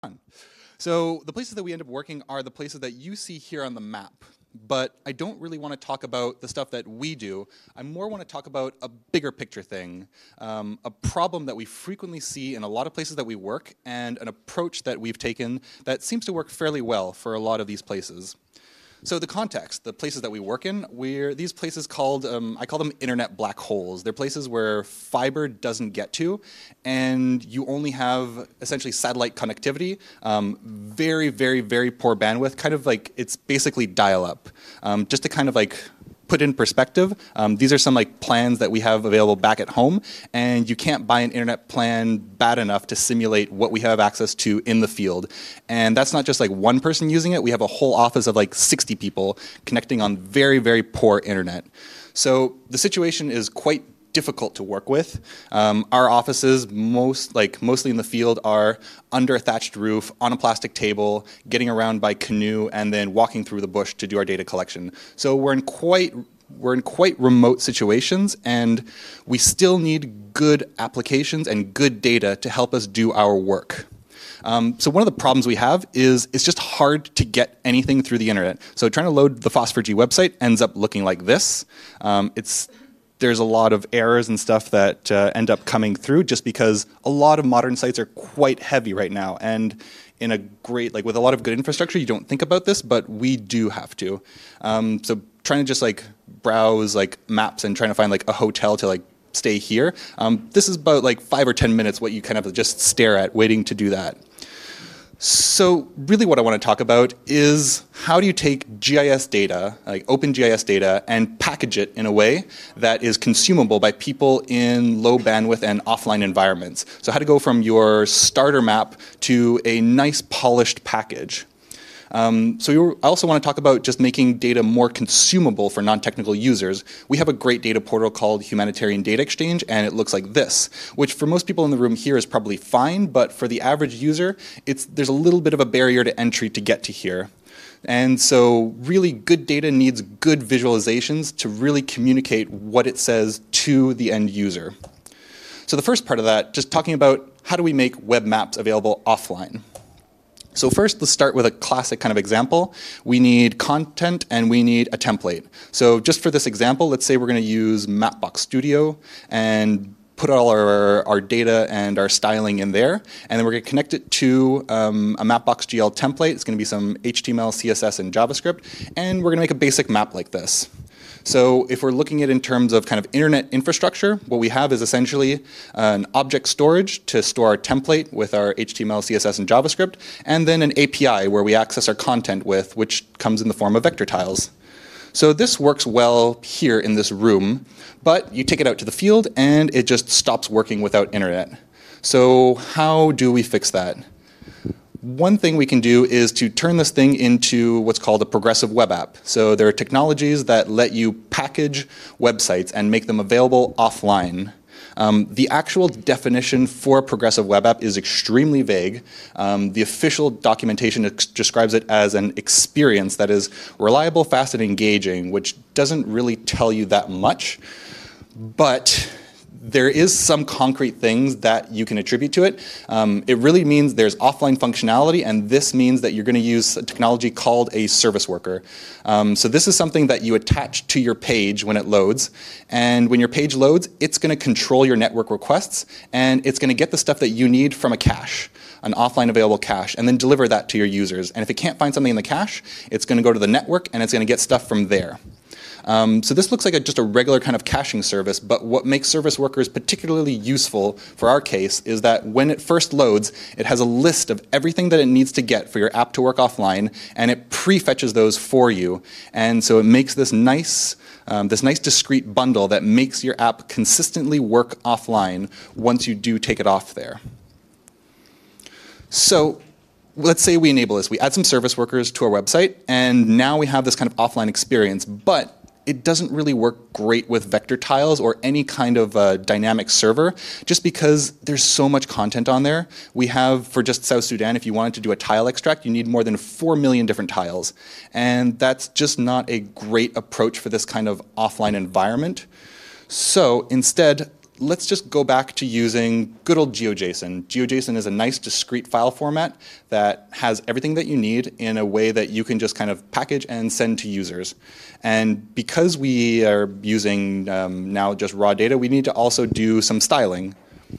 So the places that we end up working are the places that you see here on the map. But I don't really want to talk about the stuff that we do. I more want to talk about a bigger picture thing, a problem that we frequently see in a lot of places that we work, and an approach that we've taken that seems to work fairly well for a lot of these places. So the context, the places that we work in, these places called, I call them internet black holes. They're places where fiber doesn't get to, and you only have essentially satellite connectivity, very, very, very poor bandwidth, kind of like it's basically dial-up. Just to kind of like put in perspective, these are some like plans that we have available back at home, and you can't buy an internet plan bad enough to simulate what we have access to in the field. And that's not just like one person using it. We have a whole office of like 60 people connecting on very, very poor internet. So the situation is quite difficult to work with. Our offices, mostly in the field, are under a thatched roof, on a plastic table, getting around by canoe, and then walking through the bush to do our data collection. So we're in quite remote situations, and we still need good applications and good data to help us do our work. So one of the problems we have is it's just hard to get anything through the internet. So trying to load the FOSS4G website ends up looking like this. There's a lot of errors and stuff that end up coming through just because a lot of modern sites are quite heavy right now. And in a great, like with a lot of good infrastructure, you don't think about this, but we do have to. So trying to just like browse like maps and trying to find like a hotel to like stay here. This is about like 5 or 10 minutes what you kind of just stare at waiting to do that. So really what I want to talk about is how do you take GIS data, like OpenGIS data, and package it in a way that is consumable by people in low bandwidth and offline environments. So how to go from your starter map to a nice polished package. I also want to talk about just making data more consumable for non-technical users. We have a great data portal called Humanitarian Data Exchange, and it looks like this, which for most people in the room here is probably fine, but for the average user, there's a little bit of a barrier to entry to get to here. And so really good data needs good visualizations to really communicate what it says to the end user. So the first part of that, just talking about how do we make web maps available offline. So first, let's start with a classic kind of example. We need content and we need a template. So just for this example, let's say we're going to use Mapbox Studio and put all our data and our styling in there. And then we're going to connect it to a Mapbox GL template. It's going to be some HTML, CSS, and JavaScript. And we're going to make a basic map like this. So if we're looking at it in terms of kind of internet infrastructure, what we have is essentially an object storage to store our template with our HTML, CSS, and JavaScript, and then an API where we access our content with, which comes in the form of vector tiles. So this works well here in this room, but you take it out to the field and it just stops working without internet. So how do we fix that? One thing we can do is to turn this thing into what's called a progressive web app. So there are technologies that let you package websites and make them available offline. The actual definition for a progressive web app is extremely vague. The official documentation describes it as an experience that is reliable, fast, and engaging, which doesn't really tell you that much. But there is some concrete things that you can attribute to it. It really means there's offline functionality, and this means that you're going to use a technology called a service worker. So this is something that you attach to your page when it loads, and when your page loads, it's going to control your network requests, and it's going to get the stuff that you need from a cache, an offline available cache, and then deliver that to your users. And if it can't find something in the cache, it's going to go to the network, and it's going to get stuff from there. So this looks like just a regular kind of caching service, but what makes service workers particularly useful for our case is that when it first loads, it has a list of everything that it needs to get for your app to work offline, and it prefetches those for you. And so it makes this nice discrete bundle that makes your app consistently work offline once you do take it off there. So let's say we enable this. We add some service workers to our website, and now we have this kind of offline experience, but it doesn't really work great with vector tiles or any kind of dynamic server, just because there's so much content on there. We have, for just South Sudan, if you wanted to do a tile extract, you need more than 4 million different tiles. And that's just not a great approach for this kind of offline environment. So instead, let's just go back to using good old GeoJSON. GeoJSON is a nice discrete file format that has everything that you need in a way that you can just kind of package and send to users. And because we are using now just raw data, we need to also do some styling.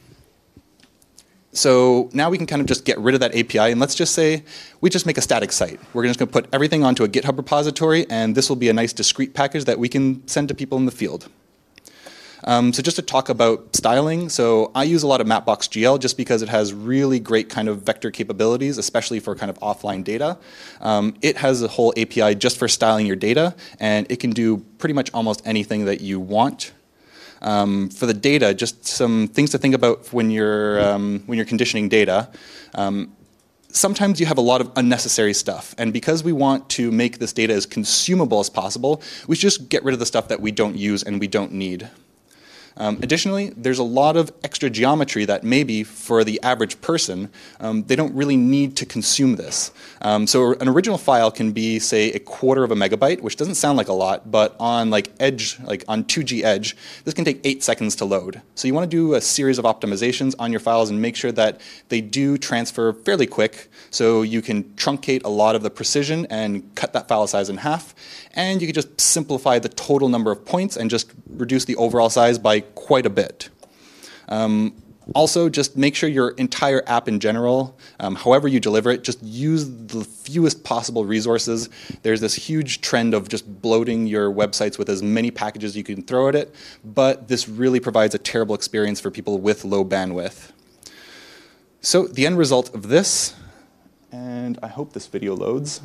So now we can kind of just get rid of that API, and let's just say we just make a static site. We're just going to put everything onto a GitHub repository, and this will be a nice discrete package that we can send to people in the field. So just to talk about styling, so I use a lot of Mapbox.gl just because it has really great kind of vector capabilities, especially for kind of offline data. It has a whole API just for styling your data, and it can do pretty much almost anything that you want. For the data, just some things to think about when you're conditioning data. Sometimes you have a lot of unnecessary stuff, and because we want to make this data as consumable as possible, we should just get rid of the stuff that we don't use and we don't need. Additionally, there's a lot of extra geometry that maybe for the average person, they don't really need to consume this. So an original file can be, say, 1/4 MB, which doesn't sound like a lot, but on Edge, on 2G Edge, this can take 8 seconds to load. So you want to do a series of optimizations on your files and make sure that they do transfer fairly quick, so you can truncate a lot of the precision and cut that file size in half. And you can just simplify the total number of points and just reduce the overall size by quite a bit. Also, just make sure your entire app in general, however you deliver it, just use the fewest possible resources. There's this huge trend of just bloating your websites with as many packages you can throw at it, but this really provides a terrible experience for people with low bandwidth. So the end result of this, and I hope this video loads.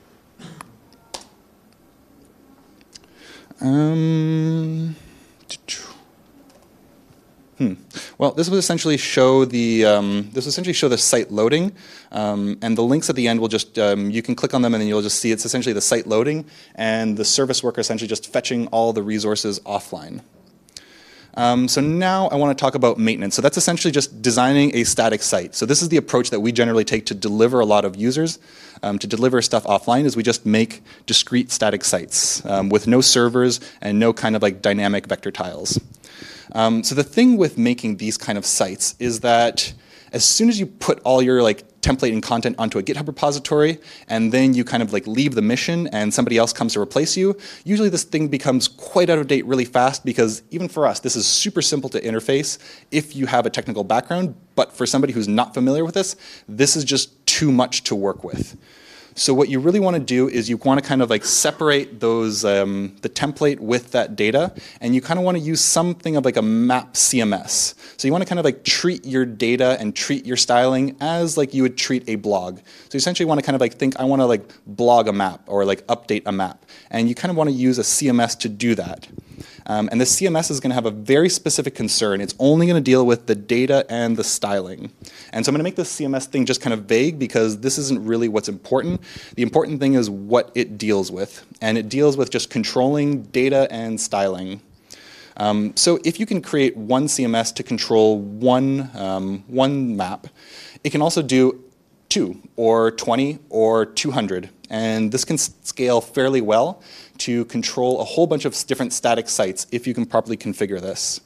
Well, this will essentially show the site loading, and the links at the end will just you can click on them and then you'll just see it's essentially the site loading and the service worker essentially just fetching all the resources offline. So now I want to talk about maintenance. So that's essentially just designing a static site. So this is the approach that we generally take to deliver a lot of users, to deliver stuff offline, is we just make discrete static sites with no servers and no kind of dynamic vector tiles. So the thing with making these kind of sites is that as soon as you put all your template and content onto a GitHub repository and then you kind of leave the mission and somebody else comes to replace you, usually this thing becomes quite out of date really fast, because even for us, this is super simple to interface if you have a technical background, but for somebody who's not familiar with this is just too much to work with. So what you really want to do is you want to kind of separate those the template with that data, and you kind of want to use something of a map CMS. So you want to kind of treat your data and treat your styling as you would treat a blog. So you essentially want to kind of think, I want to blog a map or update a map, and you kind of want to use a CMS to do that. And the CMS is going to have a very specific concern. It's only going to deal with the data and the styling. And so I'm going to make this CMS thing just kind of vague because this isn't really what's important. The important thing is what it deals with. And it deals with just controlling data and styling. So if you can create one CMS to control one map, it can also do 2 or 20 or 200. And this can scale fairly well to control a whole bunch of different static sites if you can properly configure this.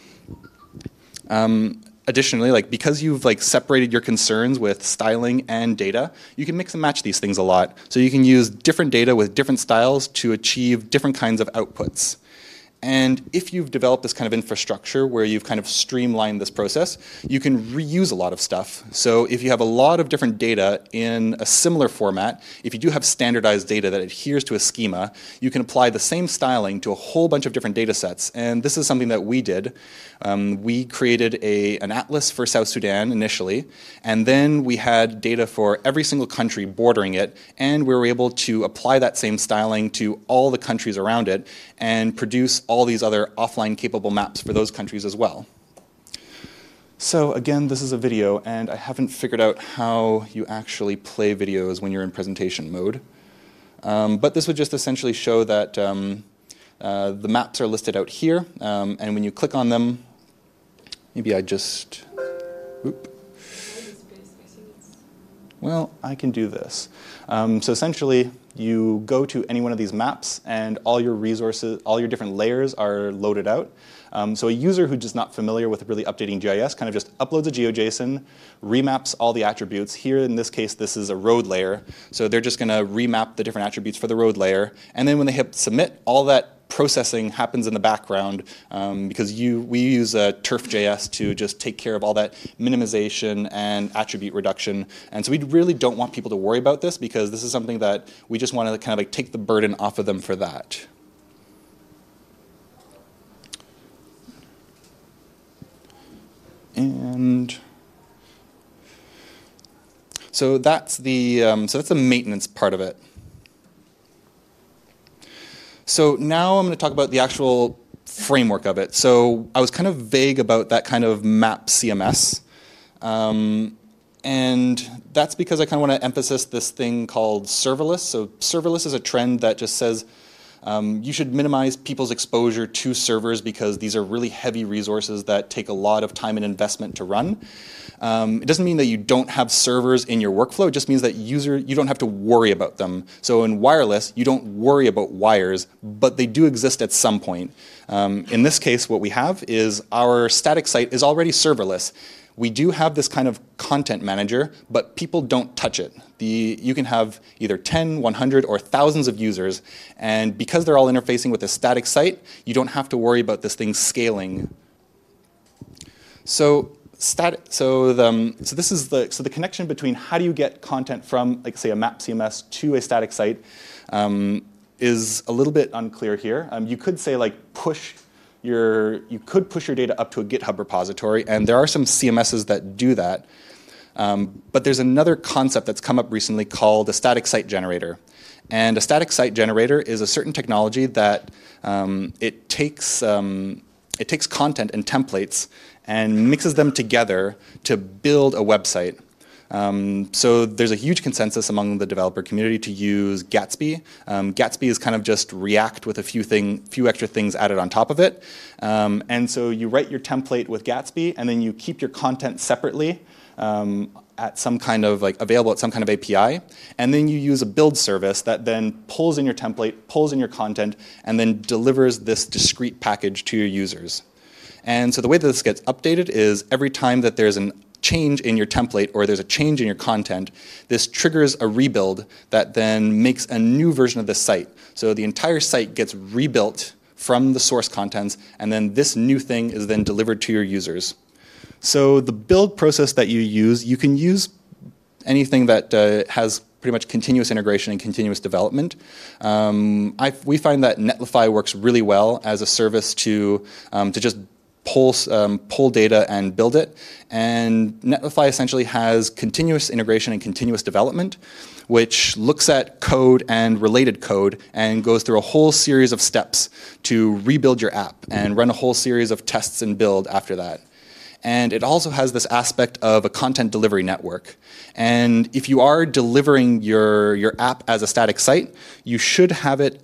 Additionally, because you've separated your concerns with styling and data, you can mix and match these things a lot. So you can use different data with different styles to achieve different kinds of outputs. And if you've developed this kind of infrastructure where you've kind of streamlined this process, you can reuse a lot of stuff. So if you have a lot of different data in a similar format, if you do have standardized data that adheres to a schema, you can apply the same styling to a whole bunch of different data sets. And this is something that we did. We created an atlas for South Sudan initially, and then we had data for every single country bordering it, and we were able to apply that same styling to all the countries around it and produce all these other offline capable maps for those countries as well. So again, this is a video, and I haven't figured out how you actually play videos when you're in presentation mode. But this would just essentially show that the maps are listed out here, and when you click on them, maybe I just, well, I can do this. So essentially, you go to any one of these maps, and all your resources, all your different layers are loaded out. So a user who's just not familiar with really updating GIS kind of just uploads a GeoJSON, remaps all the attributes. Here in this case, this is a road layer. So they're just going to remap the different attributes for the road layer. And then when they hit submit, all that processing happens in the background because we use Turf.js to just take care of all that minimization and attribute reduction. And so we really don't want people to worry about this because this is something that we just want to kind of like take the burden off of them for that. And so that's the maintenance part of it. So now I'm going to talk about the actual framework of it. So I was kind of vague about that kind of map CMS. And that's because I kind of want to emphasize this thing called serverless. So serverless is a trend that just says you should minimize people's exposure to servers because these are really heavy resources that take a lot of time and investment to run. It doesn't mean that you don't have servers in your workflow. It just means that you don't have to worry about them. So in wireless, you don't worry about wires, but they do exist at some point. In this case, what we have is our static site is already serverless. We do have this kind of content manager, but people don't touch it. You can have either 10, 100, or thousands of users, and because they're all interfacing with a static site, you don't have to worry about this thing scaling. So the connection between how do you get content from, like, say, a map CMS to a static site is a little bit unclear here. You could say, like, you could push your data up to a GitHub repository, and there are some CMSs that do that. But there's another concept that's come up recently called a static site generator. And a static site generator is a certain technology that it takes content and templates and mixes them together to build a website. So there's a huge consensus among the developer community to use Gatsby. Gatsby is kind of just React with a few extra things added on top of it. And so you write your template with Gatsby, and then you keep your content separately at some kind of, like, available at some kind of API. And then you use a build service that then pulls in your template, pulls in your content, and then delivers this discrete package to your users. And so the way that this gets updated is every time that there's a change in your template or there's a change in your content, this triggers a rebuild that then makes a new version of the site. So the entire site gets rebuilt from the source contents, and then this new thing is then delivered to your users. So the build process that you can use anything that has pretty much continuous integration and continuous development. We find that Netlify works really well as a service to just pull data and build it. And Netlify essentially has continuous integration and continuous development, which looks at code and related code and goes through a whole series of steps to rebuild your app and run a whole series of tests and build after that. And it also has this aspect of a content delivery network. And if you are delivering your app as a static site, you should have it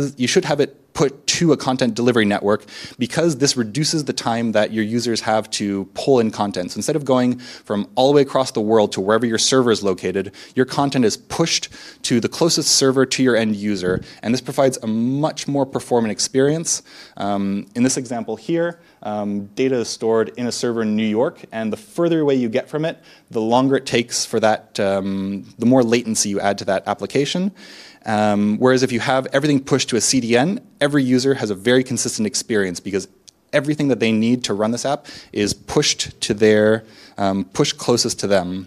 put to a content delivery network, because this reduces the time that your users have to pull in content. So instead of going from all the way across the world to wherever your server is located, your content is pushed to the closest server to your end user, and this provides a much more performant experience. In this example here, data is stored in a server in New York, and the further away you get from it, the longer it takes for that, the more latency you add to that application. Whereas if you have everything pushed to a CDN, every user has a very consistent experience because everything that they need to run this app is pushed closest to them.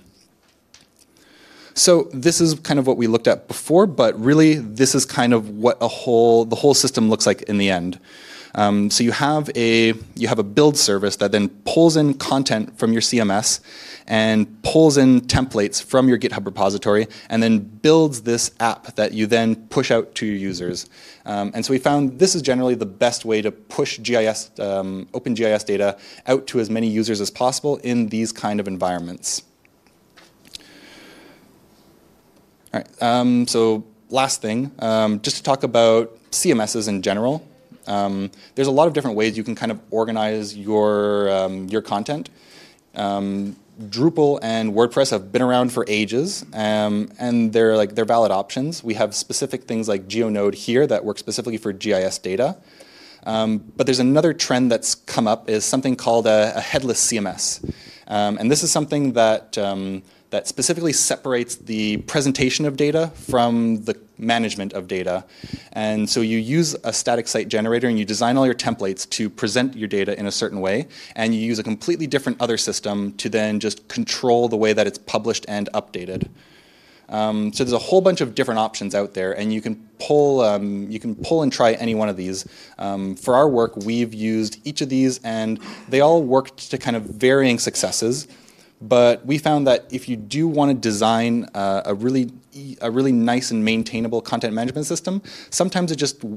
So this is kind of what we looked at before, but really this is kind of what the whole system looks like in the end. So you have a build service that then pulls in content from your CMS and pulls in templates from your GitHub repository and then builds this app that you then push out to your users. And so we found this is generally the best way to push GIS, OpenGIS data out to as many users as possible in these kind of environments. All right, so last thing, just to talk about CMSs in general. There's a lot of different ways you can kind of organize your content. Drupal and WordPress have been around for ages, and they're valid options. We have specific things like GeoNode here that work specifically for GIS data. But there's another trend that's come up is something called a headless CMS. And this is something that, that specifically separates the presentation of data from the management of data. And so you use a static site generator and you design all your templates to present your data in a certain way, and you use a completely different other system to then just control the way that it's published and updated. So there's a whole bunch of different options out there, and you can pull and try any one of these. For our work, we've used each of these, and they all worked to kind of varying successes. But we found that if you do want to design a really nice and maintainable content management system, sometimes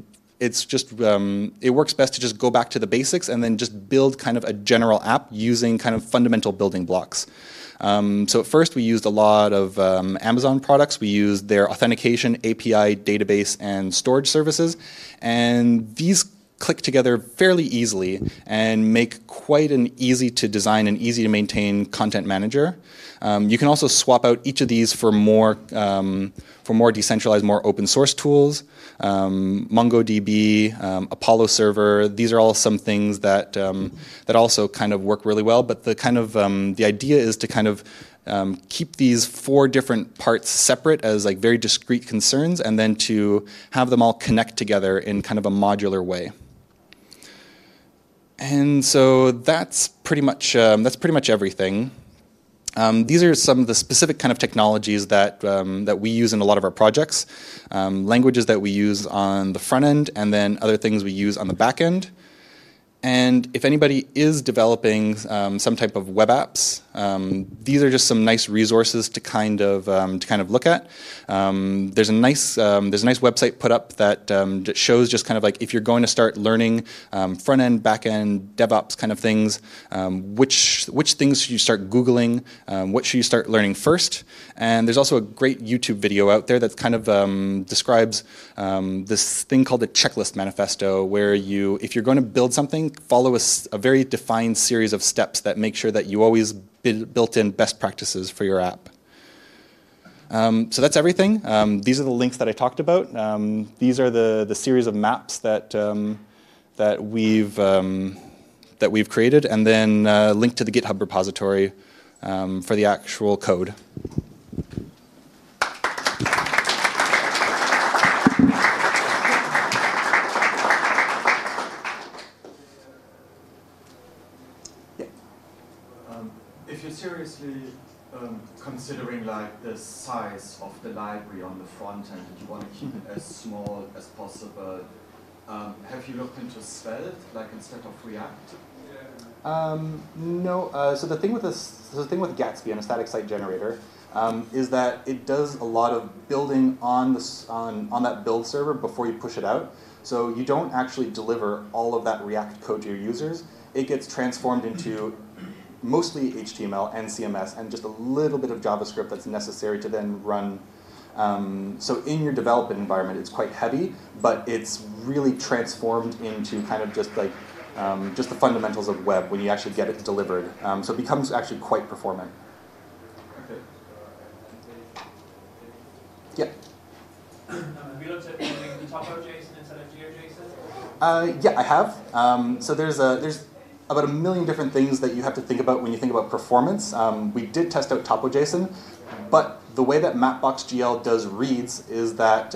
it works best to just go back to the basics and then just build kind of a general app using kind of fundamental building blocks. So at first we used a lot of Amazon products. We used their authentication, API, database, and storage services. And these click together fairly easily and make quite an easy to design and easy to maintain content manager. You can also swap out each of these for more decentralized, more open source tools. MongoDB, Apollo Server, these are all some things that that also kind of work really well. But the kind of the idea is to kind of keep these 4 different parts separate as like very discrete concerns, and then to have them all connect together in kind of a modular way. And so that's pretty much everything. These are some of the specific kind of technologies that that we use in a lot of our projects, languages that we use on the front end, and then other things we use on the back end. And if anybody is developing some type of web apps, these are just some nice resources to kind of look at. There's a nice website put up that shows just kind of like if you're going to start learning front end, back end, DevOps kind of things, which things should you start Googling, what should you start learning first. And there's also a great YouTube video out there that kind of describes this thing called the checklist manifesto, where if you're going to build something, follow a very defined series of steps that make sure that you always built in best practices for your app. So that's everything. These are the links that I talked about. These are the series of maps that that we've created, and then link to the GitHub repository for the actual code. If you're seriously considering like the size of the library on the front end and you want to keep it as small as possible, have you looked into Svelte, like instead of React? No. So the thing with Gatsby and a static site generator is that it does a lot of building on that build server before you push it out. So you don't actually deliver all of that React code to your users. It gets transformed into mostly HTML and CMS and just a little bit of JavaScript that's necessary to then run. So in your development environment, it's quite heavy, but it's really transformed into kind of just like just the fundamentals of web when you actually get it delivered. So it becomes actually quite performant. Okay. Yeah. Have you looked at using the TopoJSON instead of GeoJSON? Yeah, I have. So there's about 1 million different things that you have to think about when you think about performance. We did test out TopoJSON, but the way that Mapbox.gl does reads is that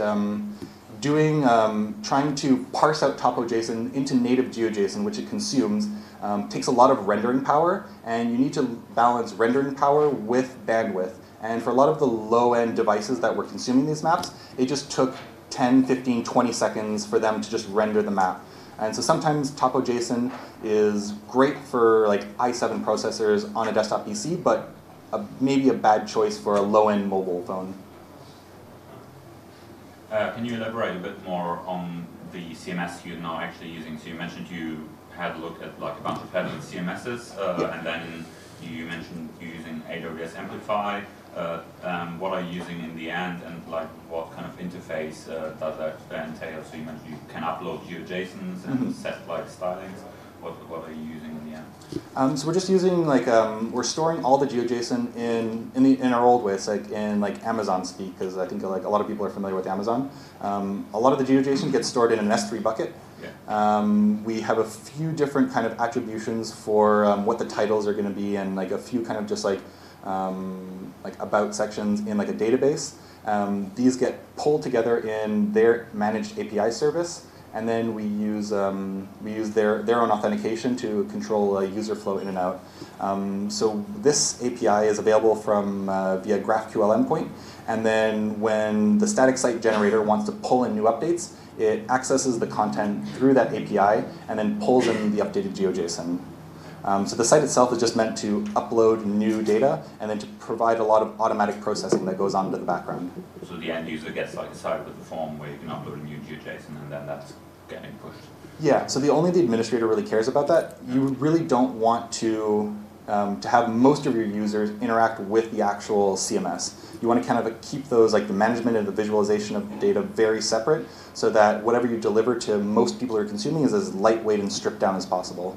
trying to parse out TopoJSON into native GeoJSON, which it consumes, takes a lot of rendering power, and you need to balance rendering power with bandwidth. And for a lot of the low-end devices that were consuming these maps, it just took 10, 15, 20 seconds for them to just render the map. And so sometimes TopoJSON is great for like i7 processors on a desktop PC, but maybe a bad choice for a low-end mobile phone. Can you elaborate a bit more on the CMS you're now actually using? So you mentioned you had a look at like a bunch of headless CMSs, yeah. And then you mentioned you're using AWS Amplify. What are you using in the end, and like what kind of interface does that entail? So you mentioned you can upload GeoJSONs and set like stylings. What are you using in the end? So we're just using like we're storing all the GeoJSON in our old way. It's like in like Amazon speak, because I think like a lot of people are familiar with Amazon. A lot of the GeoJSON gets stored in an S3 bucket, We have a few different kind of attributions for what the titles are going to be, and like a few kind of just like about sections in like a database. These get pulled together in their managed API service, and then we use their own authentication to control user flow in and out. So this API is available from via GraphQL endpoint, and then when the static site generator wants to pull in new updates, it accesses the content through that API and then pulls in the updated GeoJSON. So the site itself is just meant to upload new data and then to provide a lot of automatic processing that goes on into the background. So the end user gets like a site with a form where you can upload a new GeoJSON and then that's getting pushed. Yeah, so the administrator really cares about that. You really don't want to have most of your users interact with the actual CMS. You want to kind of keep those, like the management and the visualization of data, very separate, so that whatever you deliver to most people who are consuming is as lightweight and stripped down as possible.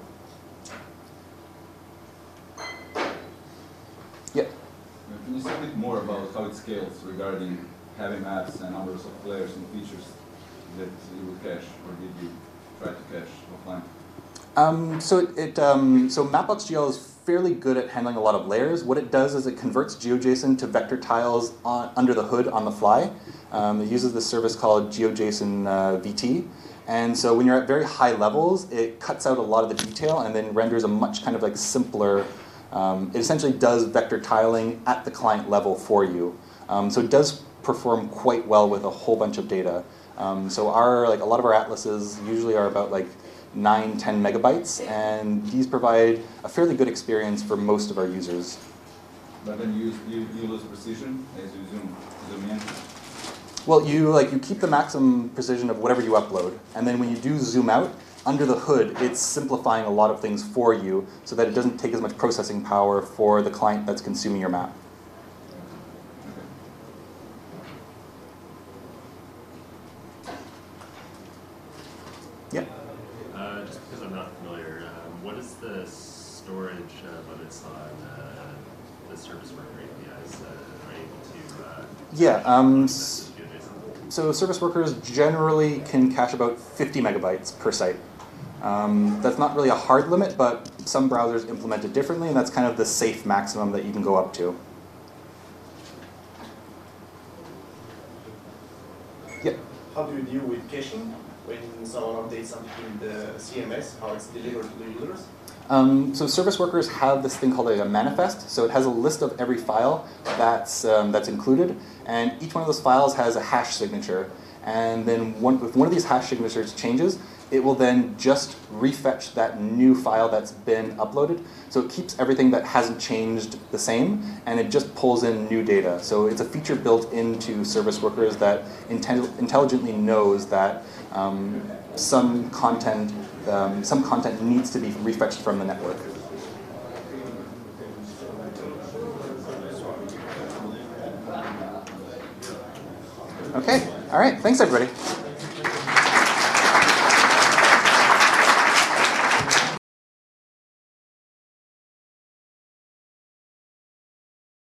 Yeah. Can you say a bit more about how it scales regarding heavy maps and numbers of layers and features that you would cache, or did you try to cache offline? So Mapbox.gl is fairly good at handling a lot of layers. What it does is it converts GeoJSON to vector tiles under the hood on the fly. It uses this service called GeoJSON VT. And so when you're at very high levels, it cuts out a lot of the detail and then renders a much kind of like simpler, it essentially does vector tiling at the client level for you. So it does perform quite well with a whole bunch of data. So a lot of our atlases usually are about like 9, 10 megabytes, and these provide a fairly good experience for most of our users. But then you lose precision as you zoom in? Well, you keep the maximum precision of whatever you upload, and then when you do zoom out, under the hood, it's simplifying a lot of things for you so that it doesn't take as much processing power for the client that's consuming your map. Yeah? Just because I'm not familiar, what is the storage limits on the service worker APIs? Are you able to So service workers generally can cache about 50 megabytes per site. That's not really a hard limit, but some browsers implement it differently, and that's kind of the safe maximum that you can go up to. Yeah. How do you deal with caching when someone updates something in the CMS, how it's delivered to the users? So service workers have this thing called a manifest. So it has a list of every file that's included, and each one of those files has a hash signature. And then if one of these hash signatures changes, it will then just refetch that new file that's been uploaded. So it keeps everything that hasn't changed the same, and it just pulls in new data. So it's a feature built into service workers that intelligently knows that some content needs to be refetched from the network. Okay, all right, thanks everybody.